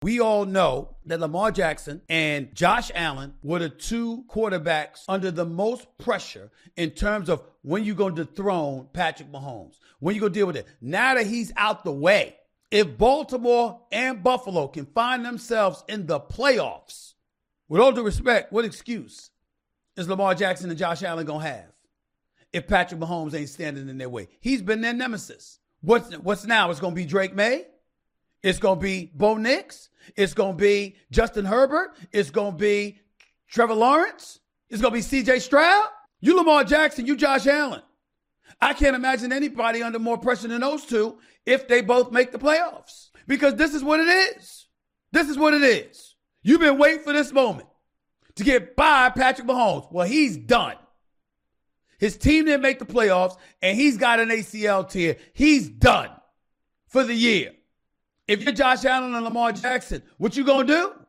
We all know that Lamar Jackson and Josh Allen were the two quarterbacks under the most pressure in terms of when you're going to dethrone Patrick Mahomes, when you're going to deal with it. Now that he's out the way, if Baltimore and Buffalo can find themselves in the playoffs, with all due respect, what excuse is Lamar Jackson and Josh Allen going to have if Patrick Mahomes ain't standing in their way? He's been their nemesis. What's now? It's going to be Drake May. It's going to be Bo Nix. It's going to be Justin Herbert. It's going to be Trevor Lawrence. It's going to be C.J. Stroud. You Lamar Jackson, you Josh Allen. I can't imagine anybody under more pressure than those two if they both make the playoffs. Because this is what it is. This is what it is. You've been waiting for this moment to get by Patrick Mahomes. Well, he's done. His team didn't make the playoffs, and he's got an ACL tear. He's done for the year. If you're Josh Allen and Lamar Jackson, what you gonna do?